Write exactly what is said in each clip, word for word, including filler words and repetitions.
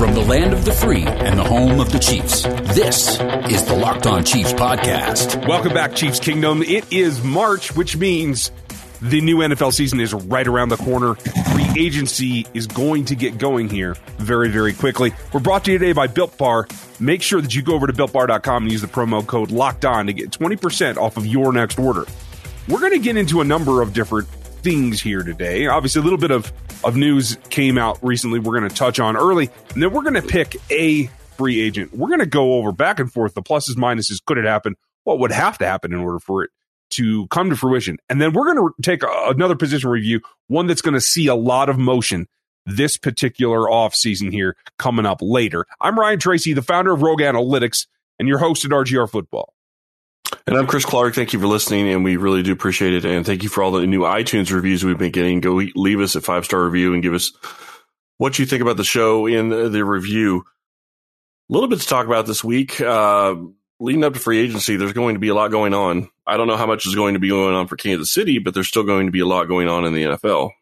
From the land of the free and the home of the Chiefs, this is the Locked On Chiefs podcast. Welcome back, Chiefs Kingdom. It is March, which means the new N F L season is right around the corner. Free agency is going to get going here very, very quickly. We're brought to you today by Built Bar. Make sure that you go over to built bar dot com and use the promo code Locked On to get twenty percent off of your next order. We're going to get into a number of different things here today. Obviously, a little bit of, of news came out recently we're going to touch on early, and then we're going to pick a free agent. We're going to go over back and forth the pluses, minuses, could it happen, what would have to happen in order for it to come to fruition. And then we're going to take a, another position review, one that's going to see a lot of motion this particular offseason here coming up later. I'm Ryan Tracy, the founder of Rogue Analytics, and your host at R G R Football. And I'm Chris Clark. Thank you for listening, and we really do appreciate it. And thank you for all the new iTunes reviews we've been getting. Go leave us a five-star review and give us what you think about the show in the, the review. A little bit to talk about this week. Uh, leading up to free agency, there's going to be a lot going on. I don't know how much is going to be going on for Kansas City, but there's still going to be a lot going on in the N F L.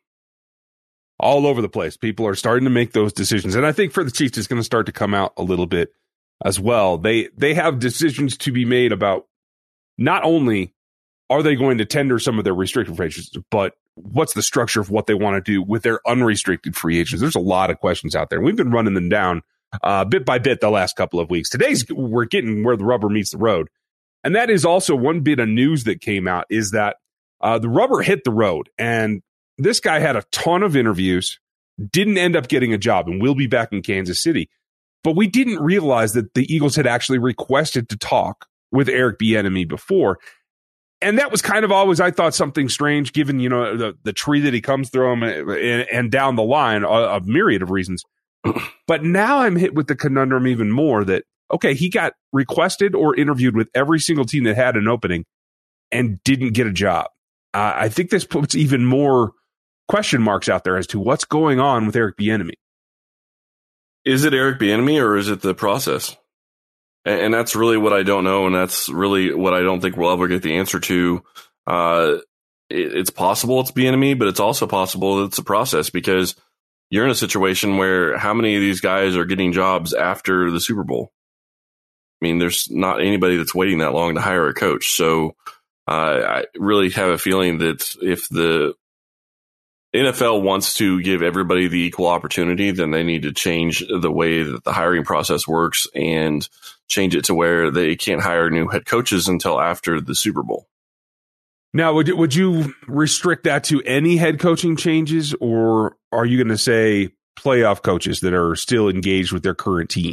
All over the place. People are starting to make those decisions. And I think for the Chiefs, it's going to start to come out a little bit as well. They they have decisions to be made about not only are they going to tender some of their restricted free agents, but what's the structure of what they want to do with their unrestricted free agents? There's a lot of questions out there. We've been running them down uh, bit by bit the last couple of weeks. Today's we're getting where the rubber meets the road. And that is also one bit of news that came out is that uh, the rubber hit the road. And this guy had a ton of interviews, didn't end up getting a job, and will be back in Kansas City. But we didn't realize that the Eagles had actually requested to talk with Eric Bieniemy before. And that was kind of always, I thought, something strange, given, you know, the, the tree that he comes through him and, and down the line, a, a myriad of reasons. But now I'm hit with the conundrum even more that, okay, he got requested or interviewed with every single team that had an opening and didn't get a job. Uh, I think this puts even more question marks out there as to what's going on with Eric Bieniemy. Is it Eric Bieniemy or is it the process? And that's really what I don't know, and that's really what I don't think we'll ever get the answer to. Uh, it, it's possible it's Bieniemy, but it's also possible it's a process, because you're in a situation where how many of these guys are getting jobs after the Super Bowl? I mean, there's not anybody that's waiting that long to hire a coach. So uh, I really have a feeling that if the N F L wants to give everybody the equal opportunity, then they need to change the way that the hiring process works and change it to where they can't hire new head coaches until after the Super Bowl. Now, would you, would you restrict that to any head coaching changes, or are you going to say playoff coaches that are still engaged with their current team?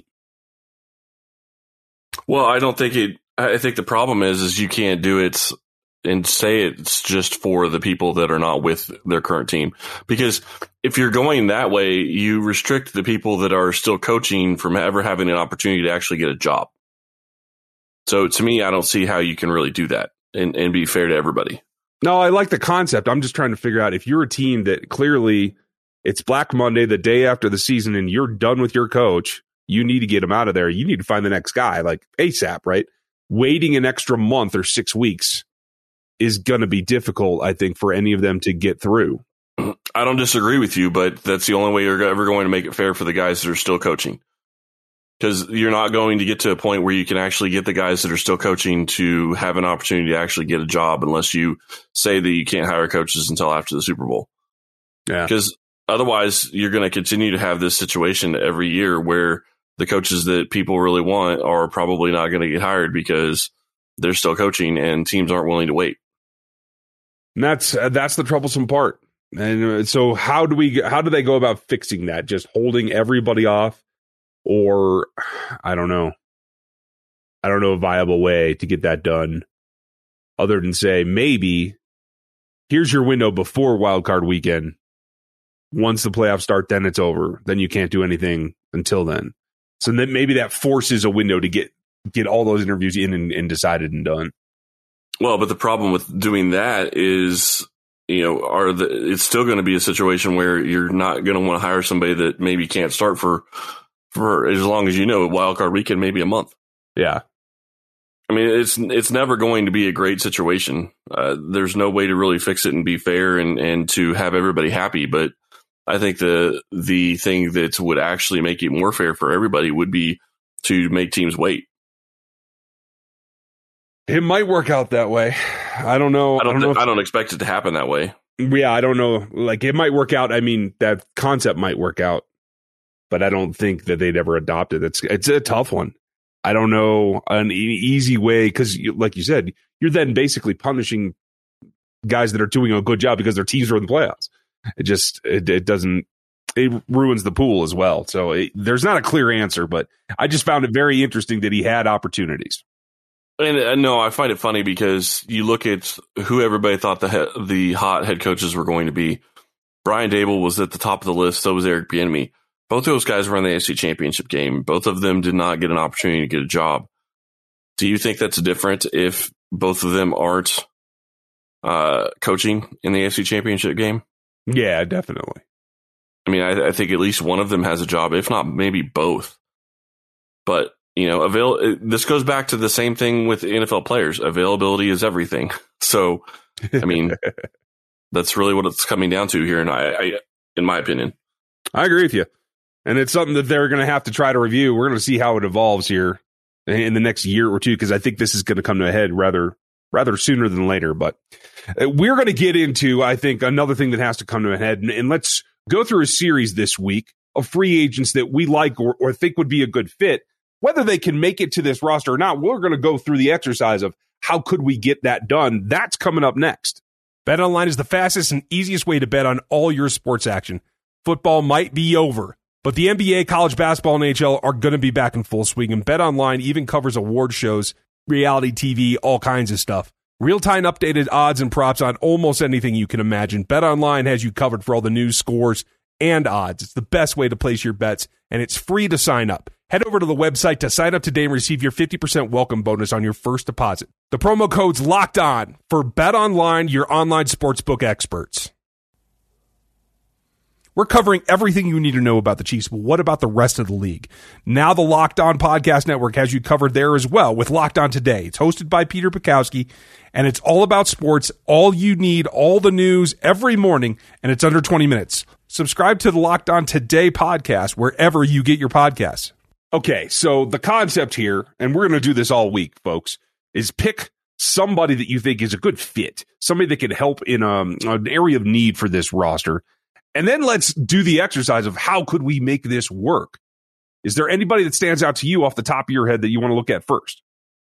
Well, I don't think it. I think the problem is, is you can't do it and say it's just for the people that are not with their current team. Because if you're going that way, you restrict the people that are still coaching from ever having an opportunity to actually get a job. So to me, I don't see how you can really do that and, and be fair to everybody. No, I like the concept. I'm just trying to figure out if you're a team that clearly it's Black Monday, the day after the season, and you're done with your coach, you need to get him out of there. You need to find the next guy, like ASAP, right? Waiting an extra month or six weeks is going to be difficult, I think, for any of them to get through. I don't disagree with you, but that's the only way you're ever going to make it fair for the guys that are still coaching. Because you're not going to get to a point where you can actually get the guys that are still coaching to have an opportunity to actually get a job unless you say that you can't hire coaches until after the Super Bowl. Yeah. Because otherwise, you're going to continue to have this situation every year where the coaches that people really want are probably not going to get hired because they're still coaching and teams aren't willing to wait. And that's uh, that's the troublesome part. And uh, so how do we how do they go about fixing that? Just holding everybody off, or I don't know. I don't know a viable way to get that done other than say maybe here's your window before wild card weekend. Once the playoffs start, then it's over. Then you can't do anything until then. So then maybe that forces a window to get get all those interviews in and, and decided and done. Well, but the problem with doing that is, you know, are the, it's still going to be a situation where you're not going to want to hire somebody that maybe can't start for, for as long as you know, wild card weekend, maybe a month. Yeah. I mean, it's, it's never going to be a great situation. Uh, there's no way to really fix it and be fair and, and to have everybody happy. But I think the the thing that would actually make it more fair for everybody would be to make teams wait. It might work out that way. I don't know. I don't. I don't, know th- if, I don't expect it to happen that way. Yeah, I don't know. Like, it might work out. I mean, that concept might work out, but I don't think that they'd ever adopt it. It's it's a tough one. I don't know an e- easy way because, like you said, you're then basically punishing guys that are doing a good job because their teams are in the playoffs. It just it, it doesn't. It ruins the pool as well. So it, there's not a clear answer, but I just found it very interesting that he had opportunities. And uh, no, I find it funny because you look at who everybody thought the he- the hot head coaches were going to be. Brian Daboll was at the top of the list. So was Eric Bieniemy. Both of those guys were in the A F C Championship game. Both of them did not get an opportunity to get a job. Do you think that's different if both of them aren't uh, coaching in the A F C Championship game? Yeah, definitely. I mean, I, I think at least one of them has a job, if not maybe both. But, you know, avail- this goes back to the same thing with N F L players. Availability is everything. So, I mean, that's really what it's coming down to here, and I, I, in my opinion. I agree with you. And it's something that they're going to have to try to review. We're going to see how it evolves here in the next year or two, because I think this is going to come to a head rather rather sooner than later. But we're going to get into, I think, another thing that has to come to a head. And, and let's go through a series this week of free agents that we like or, or think would be a good fit. Whether they can make it to this roster or not, we're going to go through the exercise of how could we get that done. That's coming up next. BetOnline is the fastest and easiest way to bet on all your sports action. Football might be over, but the N B A, college basketball, and N H L are going to be back in full swing, and BetOnline even covers award shows, reality T V, all kinds of stuff. Real-time updated odds and props on almost anything you can imagine. BetOnline has you covered for all the news, scores, and odds. It's the best way to place your bets, and it's free to sign up. Head over to the website to sign up today and receive your fifty percent welcome bonus on your first deposit. The promo code's locked on for BetOnline, your online sportsbook experts. We're covering everything you need to know about the Chiefs, but what about the rest of the league? Now the Locked On Podcast Network has you covered there as well with Locked On Today. It's hosted by Peter Bukowski, and it's all about sports, all you need, all the news every morning, and it's under twenty minutes. Subscribe to the Locked On Today podcast wherever you get your podcasts. Okay, so the concept here, and we're going to do this all week, folks, is pick somebody that you think is a good fit, somebody that can help in um, an area of need for this roster. And then let's do the exercise of how could we make this work? Is there anybody that stands out to you off the top of your head that you want to look at first?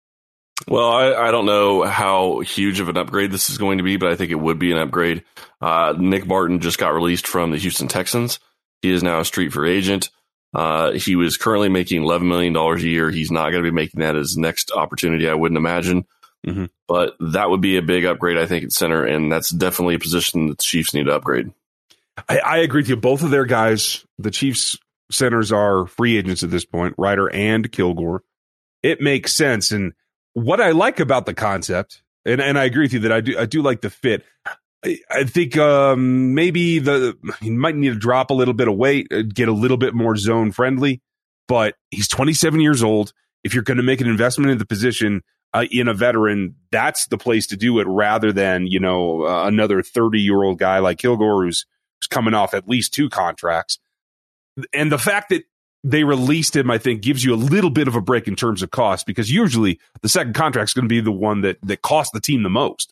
Well, I, I don't know how huge of an upgrade this is going to be, but I think it would be an upgrade. Uh, Nick Martin just got released from the Houston Texans. He is now a street free agent. Uh, he was currently making eleven million dollars a year. He's not going to be making that as next opportunity, I wouldn't imagine. Mm-hmm. But that would be a big upgrade, I think, at center, and that's definitely a position that the Chiefs need to upgrade. I, I agree with you. Both of their guys, the Chiefs centers are free agents at this point, Ryder and Kilgore. It makes sense. And what I like about the concept, and, and I agree with you that I do I do like the fit. I, I think um, maybe the he might need to drop a little bit of weight, get a little bit more zone friendly, but he's twenty-seven years old. If you're going to make an investment in the position uh, in a veteran, that's the place to do it rather than, you know, uh, another thirty-year-old guy like Kilgore who's coming off at least two contracts. And the fact that they released him, I think, gives you a little bit of a break in terms of cost, because usually the second contract is going to be the one that, that costs the team the most.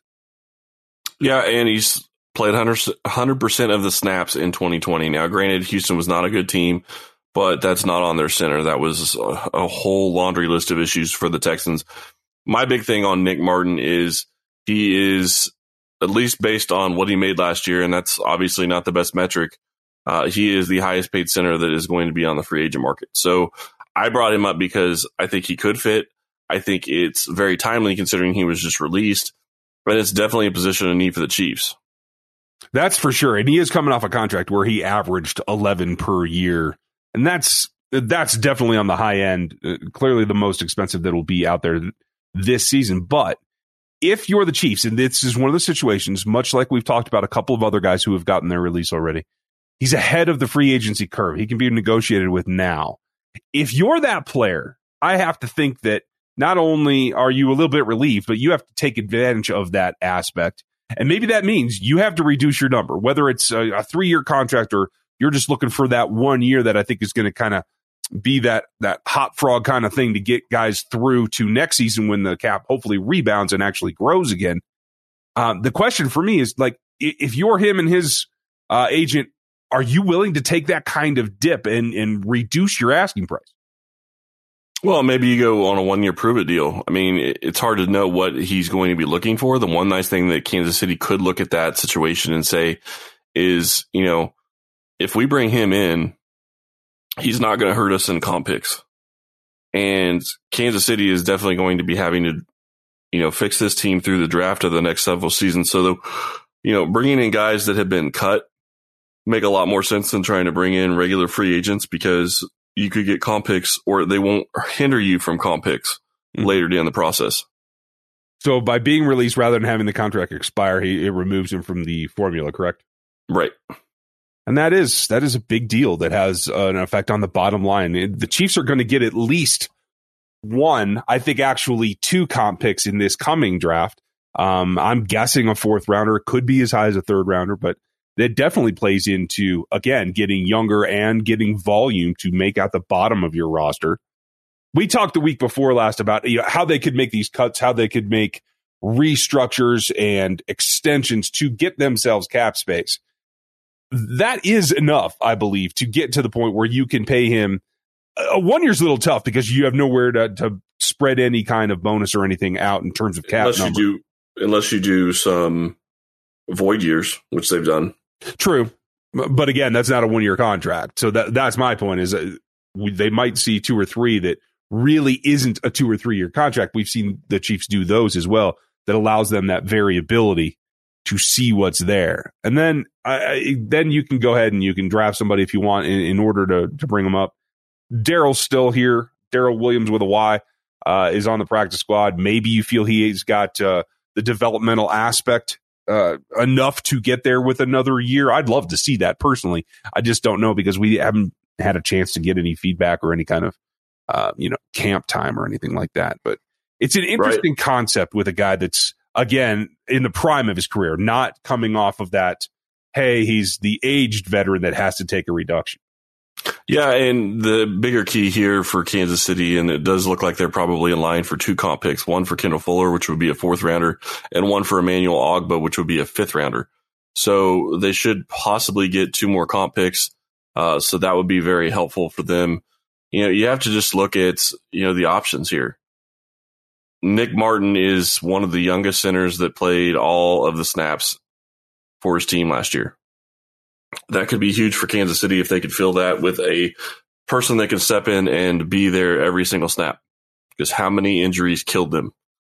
Yeah, and he's played one hundred percent of the snaps in twenty twenty. Now, granted, Houston was not a good team, but that's not on their center. That was a, a whole laundry list of issues for the Texans. My big thing on Nick Martin is he is, at least based on what he made last year, and that's obviously not the best metric, uh, he is the highest paid center that is going to be on the free agent market. So I brought him up because I think he could fit. I think it's very timely considering he was just released, but it's definitely a position of need for the Chiefs. That's for sure. And he is coming off a contract where he averaged eleven per year. And that's that's definitely on the high end, uh, clearly the most expensive that will be out there this season. But if you're the Chiefs, and this is one of the situations, much like we've talked about a couple of other guys who have gotten their release already, he's ahead of the free agency curve. He can be negotiated with now. If you're that player, I have to think that not only are you a little bit relieved, but you have to take advantage of that aspect. And maybe that means you have to reduce your number, whether it's a, a three-year contract or You're just looking for that one year that I think is going to kind of be that that hot frog kind of thing to get guys through to next season when the cap hopefully rebounds and actually grows again. Um, the question for me is, like, if you're him and his uh, agent, are you willing to take that kind of dip and, and reduce your asking price? Well, maybe you go on a one-year prove-it deal. I mean, it's hard to know what he's going to be looking for. The one nice thing that Kansas City could look at that situation and say is, you know, if we bring him in, he's not going to hurt us in comp picks. And Kansas City is definitely going to be having to, you know, fix this team through the draft of the next several seasons. So, the, you know, bringing in guys that have been cut make a lot more sense than trying to bring in regular free agents, because you could get comp picks, or they won't hinder you from comp picks mm-hmm. later down the process. So by being released rather than having the contract expire, he, it removes him from the formula, correct? Right. And that is that is a big deal that has uh, an effect on the bottom line. The Chiefs are going to get at least one, I think actually two comp picks in this coming draft. Um, I'm guessing a fourth rounder. It could be as high as a third rounder, but that definitely plays into, again, getting younger and getting volume to make out the bottom of your roster. We talked the week before last about, you know, how they could make these cuts, how they could make restructures and extensions to get themselves cap space. That is enough, I believe, to get to the point where you can pay him. Uh, one year's a little tough because you have nowhere to, to spread any kind of bonus or anything out in terms of cap unless number. You do, unless you do some void years, which they've done. True. But again, that's not a one-year contract. So that that's my point, is that we, they might see two or three that really isn't a two or three-year contract. We've seen the Chiefs do those as well. That allows them that variability to see what's there. And then I, then you can go ahead and you can draft somebody if you want in, in order to, to bring them up. Daryl's still here. Daryl Williams with a Y uh, is on the practice squad. Maybe you feel he's got uh, the developmental aspect uh, enough to get there with another year. I'd love to see that personally. I just don't know because we haven't had a chance to get any feedback or any kind of uh, you know camp time or anything like that. But it's an interesting right. concept with a guy that's, again, in the prime of his career, not coming off of that, hey, he's the aged veteran that has to take a reduction. Yeah, and the bigger key here for Kansas City, and it does look like they're probably in line for two comp picks, one for Kendall Fuller, which would be a fourth rounder, and one for Emmanuel Ogba, which would be a fifth rounder. So they should possibly get two more comp picks. Uh, so that would be very helpful for them. You know, you have to just look at, you know, the options here. Nick Martin is one of the youngest centers that played all of the snaps for his team last year. That could be huge for Kansas City if they could fill that with a person that can step in and be there every single snap, because how many injuries killed them.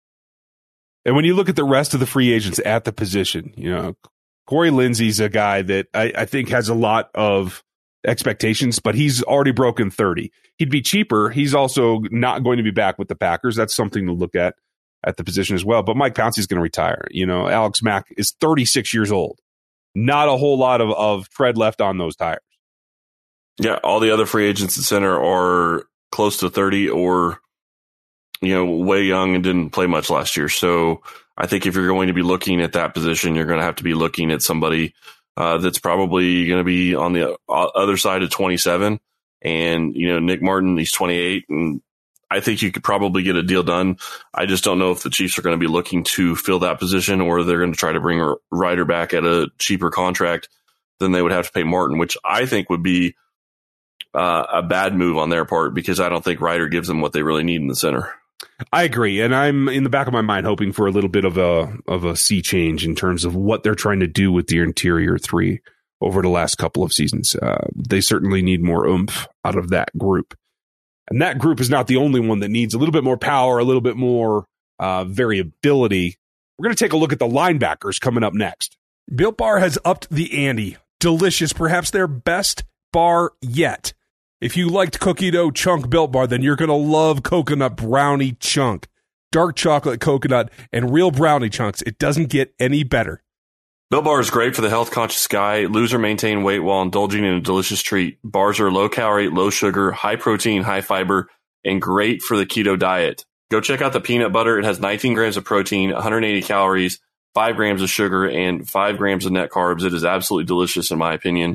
And when you look at the rest of the free agents at the position, you know, Corey Lindsey's a guy that I, I think has a lot of expectations, but he's already broken thirty. He'd be cheaper. He's also not going to be back with the Packers. That's something to look at at the position as well. But Mike Pouncey's going to retire. You know, Alex Mack is thirty-six years old. Not a whole lot of, of tread left on those tires. Yeah, all the other free agents at center are close to thirty or, you know, way young and didn't play much last year. So I think if you're going to be looking at that position, you're going to have to be looking at somebody uh, that's probably going to be on the other side of twenty-seven. And, you know, Nick Martin, he's twenty-eight, and I think you could probably get a deal done. I just don't know if the Chiefs are going to be looking to fill that position, or they're going to try to bring Ryder back at a cheaper contract than they would have to pay Martin, which I think would be uh, a bad move on their part, because I don't think Ryder gives them what they really need in the center. I agree, and I'm in the back of my mind hoping for a little bit of a of a sea change in terms of what they're trying to do with the interior three over the last couple of seasons. Uh, they certainly need more oomph out of that group. And that group is not the only one that needs a little bit more power, a little bit more uh, variability. We're going to take a look at the linebackers coming up next. Built Bar has upped the ante. Delicious, perhaps their best bar yet. If you liked cookie dough chunk Built Bar, then you're going to love coconut brownie chunk. Dark chocolate, coconut, and real brownie chunks. It doesn't get any better. Built Bar is great for the health-conscious guy. Lose or maintain weight while indulging in a delicious treat. Bars are low-calorie, low-sugar, high-protein, high-fiber, and great for the keto diet. Go check out the peanut butter. It has nineteen grams of protein, one hundred eighty calories, five grams of sugar, and five grams of net carbs. It is absolutely delicious, in my opinion.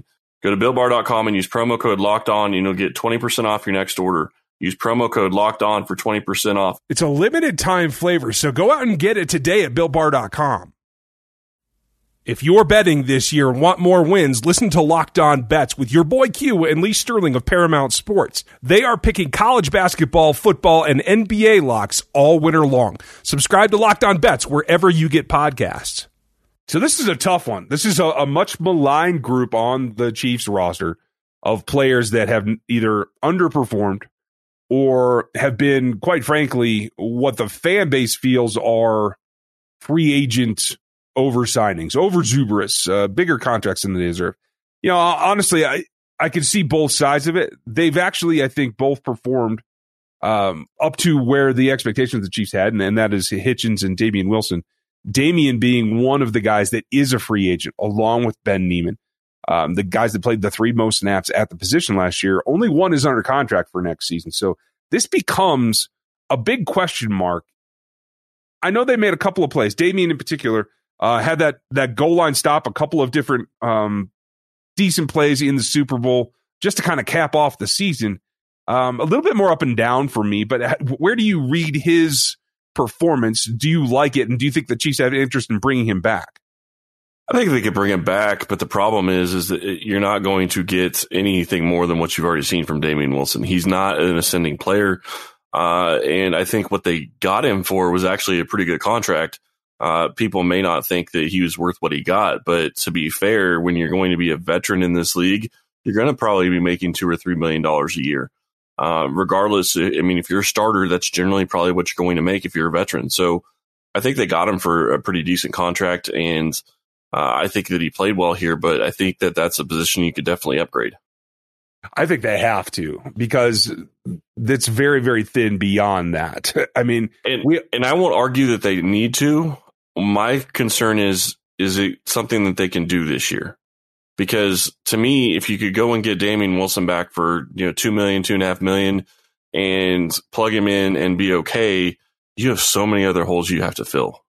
Go to built bar dot com and use promo code Locked On, and you'll get twenty percent off your next order. Use promo code Locked On for twenty percent off. It's a limited time flavor, so go out and get it today at built bar dot com. If you're betting this year and want more wins, listen to Locked On Bets with your boy Q and Lee Sterling of Paramount Sports. They are picking college basketball, football, and N B A locks all winter long. Subscribe to Locked On Bets wherever you get podcasts. So this is a tough one. This is a, a much maligned group on the Chiefs roster of players that have either underperformed or have been, quite frankly, what the fan base feels are free agent over-signings, over-Zubris, uh, bigger contracts than they deserve. You know, honestly, I, I can see both sides of it. They've actually, I think, both performed um, up to where the expectations of the Chiefs had, and, and that is Hitchens and Damian Wilson. Damian being one of the guys that is a free agent, along with Ben Neiman. Um, the guys that played the three most snaps at the position last year, only one is under contract for next season. So this becomes a big question mark. I know they made a couple of plays. Damian in particular uh, had that that goal line stop, a couple of different um, decent plays in the Super Bowl just to kind of cap off the season. Um, a little bit more up and down for me, but where do you read his performance? Do you like it? And do you think the Chiefs have interest in bringing him back? I think they could bring him back, but the problem is, is that you're not going to get anything more than what you've already seen from Damian Wilson. He's not an ascending player. Uh, and I think what they got him for was actually a pretty good contract. Uh, people may not think that he was worth what he got, but to be fair, when you're going to be a veteran in this league, you're going to probably be making two or three million dollars a year. Uh, regardless, I mean, if you're a starter, that's generally probably what you're going to make if you're a veteran. So I think they got him for a pretty decent contract, and uh, I think that he played well here, but I think that that's a position you could definitely upgrade. I think they have to, because that's very, very thin beyond that. I mean, and, we, and I won't argue that they need to. My concern is, is it something that they can do this year? Because to me, if you could go and get Damian Wilson back for, you know, two million, two and a half million and plug him in and be okay, you have so many other holes you have to fill.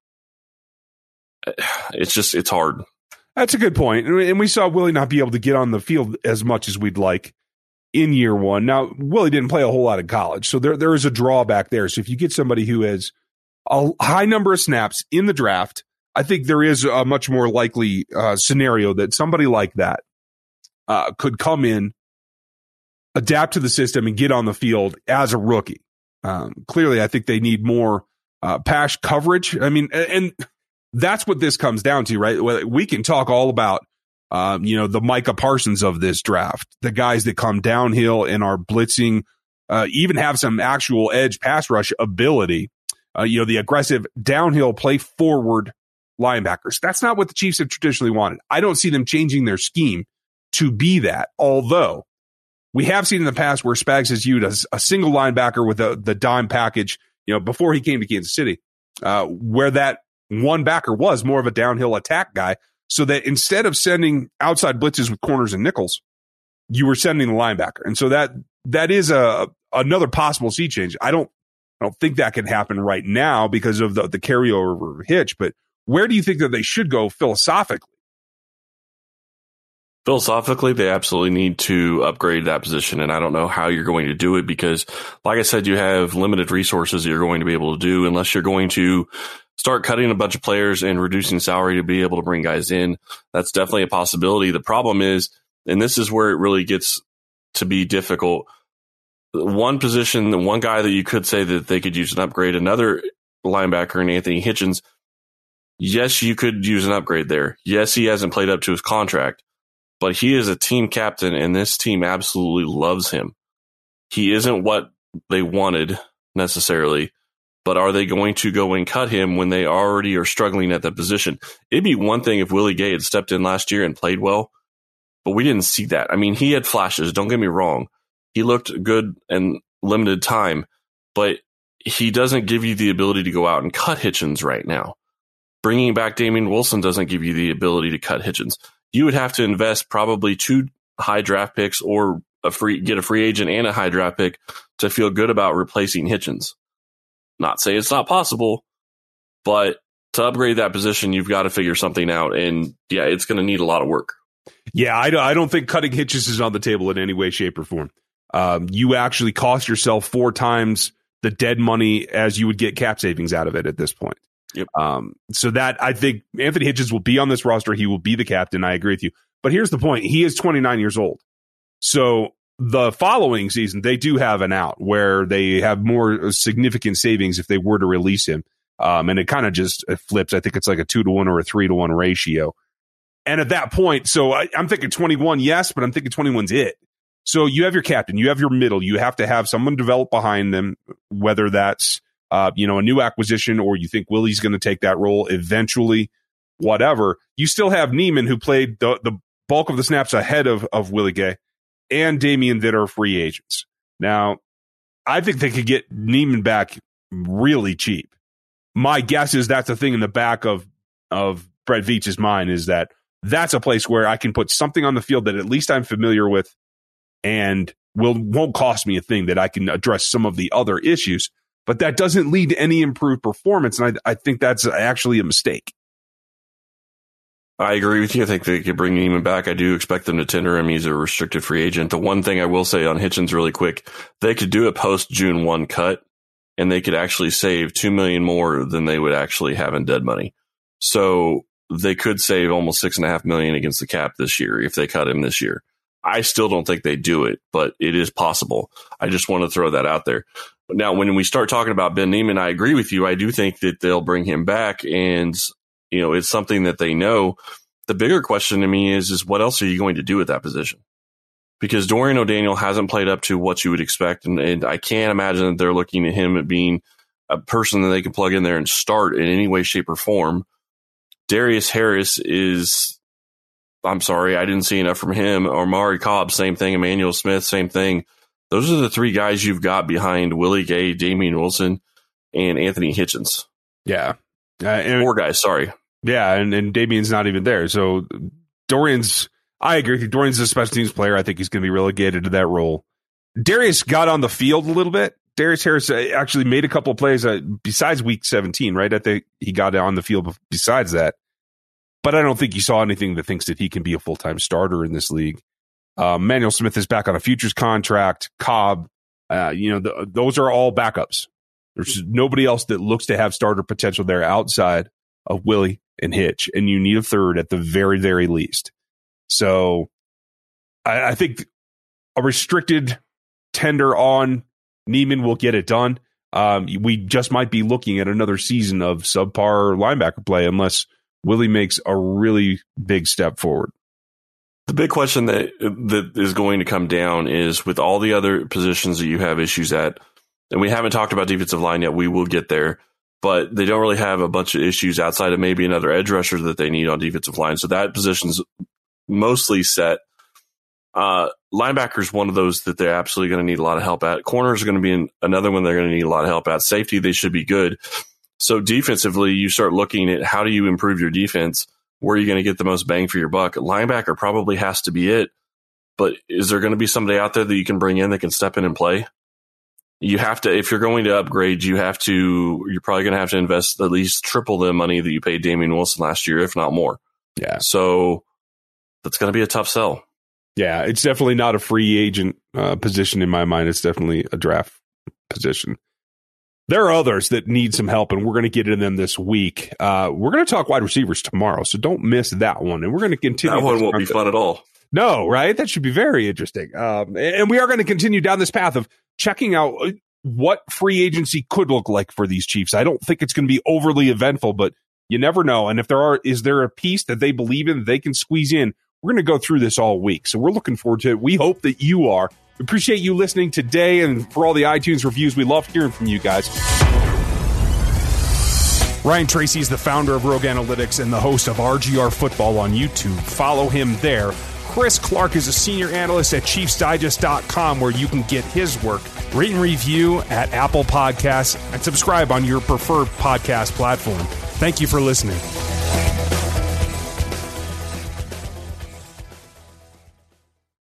It's just, it's hard. That's a good point. And we saw Willie not be able to get on the field as much as we'd like in year one. Now, Willie didn't play a whole lot in college, so there there is a drawback there. So if you get somebody who has a high number of snaps in the draft, I think there is a much more likely uh, scenario that somebody like that uh, could come in, adapt to the system, and get on the field as a rookie. Um, clearly, I think they need more uh, pass coverage. I mean, and that's what this comes down to, right? We can talk all about, um, you know, the Micah Parsons of this draft, the guys that come downhill and are blitzing, uh, even have some actual edge pass rush ability. Uh, you know, the aggressive downhill play forward linebackers. That's not what the Chiefs have traditionally wanted. I don't see them changing their scheme to be that, although we have seen in the past where Spags has used a, a single linebacker with a, the dime package, you know, before he came to Kansas City, uh, where that one backer was more of a downhill attack guy, so that instead of sending outside blitzes with corners and nickels, you were sending the linebacker. And so that that is a another possible sea change. I don't I don't think that can happen right now because of the, the carryover hitch, but where do you think that they should go philosophically? Philosophically, they absolutely need to upgrade that position, and I don't know how you're going to do it because, like I said, you have limited resources that you're going to be able to do unless you're going to start cutting a bunch of players and reducing salary to be able to bring guys in. That's definitely a possibility. The problem is, and this is where it really gets to be difficult, one position, the one guy that you could say that they could use an upgrade, another linebacker in Anthony Hitchens, yes, you could use an upgrade there. Yes, he hasn't played up to his contract, but he is a team captain, and this team absolutely loves him. He isn't what they wanted necessarily, but are they going to go and cut him when they already are struggling at that position? It'd be one thing if Willie Gay had stepped in last year and played well, but we didn't see that. I mean, he had flashes, don't get me wrong. He looked good and limited time, but he doesn't give you the ability to go out and cut Hitchens right now. Bringing back Damian Wilson doesn't give you the ability to cut Hitchens. You would have to invest probably two high draft picks or a free get a free agent and a high draft pick to feel good about replacing Hitchens. Not say it's not possible, but to upgrade that position, you've got to figure something out. And yeah, it's going to need a lot of work. Yeah, I don't, I don't think cutting Hitchens is on the table in any way, shape, or form. Um, you actually cost yourself four times the dead money as you would get cap savings out of it at this point. Yep. Um, so that I think Anthony Hitchens will be on this roster. He will be the captain. I agree with you. But here's the point. He is twenty-nine years old. So the following season, they do have an out where they have more significant savings if they were to release him. Um, and it kind of just it flips. I think it's like a two to one or a three to one ratio. And at that point, so I, I'm thinking twenty-one, yes, but I'm thinking twenty-one's it. So you have your captain, you have your middle, you have to have someone develop behind them, whether that's, uh, you know, a new acquisition or you think Willie's going to take that role eventually, whatever. You still have Neiman, who played the, the bulk of the snaps ahead of, of Willie Gay, and Damian that are free agents. Now, I think they could get Neiman back really cheap. My guess is that's a thing in the back of, of Brett Veach's mind, is that that's a place where I can put something on the field that at least I'm familiar with and will won't cost me a thing, that I can address some of the other issues. But that doesn't lead to any improved performance, and I, I think that's actually a mistake. I agree with you. I think they could bring Neiman back. I do expect them to tender him. He's a restricted free agent. The one thing I will say on Hitchens really quick, they could do a post-June first cut, and they could actually save two million dollars more than they would actually have in dead money. So they could save almost six and a half million against the cap this year if they cut him this year. I still don't think they do it, but it is possible. I just want to throw that out there. Now, when we start talking about Ben Neiman, I agree with you. I do think that they'll bring him back, and you know, it's something that they know. The bigger question to me is, is what else are you going to do at that position? Because Dorian O'Daniel hasn't played up to what you would expect, and, and I can't imagine that they're looking at him at being a person that they can plug in there and start in any way, shape, or form. Darius Harris is, I'm sorry, I didn't see enough from him. Or Mari Cobb, same thing. Emmanuel Smith, same thing. Those are the three guys you've got behind Willie Gay, Damian Wilson, and Anthony Hitchens. Yeah. Uh, and, Four guys, sorry. Yeah, and, and Damian's not even there. So Dorian's, I agree with you. Dorian's a special teams player. I think he's going to be relegated to that role. Darius got on the field a little bit. Darius Harris actually made a couple of plays uh, besides week seventeen, right? I think he got on the field besides that. But I don't think you saw anything that thinks that he can be a full-time starter in this league. Uh, Emmanuel Smith is back on a futures contract. Cobb, uh, you know, the, those are all backups. There's nobody else that looks to have starter potential there outside of Willie and Hitch, and you need a third at the very, very least. So I, I think a restricted tender on Neiman will get it done. Um, we just might be looking at another season of subpar linebacker play unless Willie makes a really big step forward. The big question that that is going to come down is, with all the other positions that you have issues at, and we haven't talked about defensive line yet, we will get there, but they don't really have a bunch of issues outside of maybe another edge rusher that they need on defensive line. So that position's mostly set. Uh, linebacker is one of those that they're absolutely going to need a lot of help at. Corners are going to be in another one they're going to need a lot of help at. Safety, they should be good. So defensively, you start looking at how do you improve your defense? Where are you going to get the most bang for your buck? Linebacker probably has to be it. But is there going to be somebody out there that you can bring in that can step in and play? You have to, if you're going to upgrade, you have to, you're probably going to have to invest at least triple the money that you paid Damian Wilson last year, if not more. Yeah. So that's going to be a tough sell. Yeah, it's definitely not a free agent uh, position in my mind. It's definitely a draft position. There are others that need some help, and we're going to get into them this week. Uh, we're going to talk wide receivers tomorrow, so don't miss that one. And we're going to continue. That one won't be fun at all. No, right? That should be very interesting. Um, and we are going to continue down this path of checking out what free agency could look like for these Chiefs. I don't think it's going to be overly eventful, but you never know. And if there are, is there a piece that they believe in that they can squeeze in? We're going to go through this all week. So we're looking forward to it. We hope that you are. We appreciate you listening today, and for all the iTunes reviews. We love hearing from you guys. Ryan Tracy is the founder of Rogue Analytics and the host of R G R Football on YouTube. Follow him there. Chris Clark is a senior analyst at Chiefs Digest dot com, where you can get his work. Rate and review at Apple Podcasts and subscribe on your preferred podcast platform. Thank you for listening.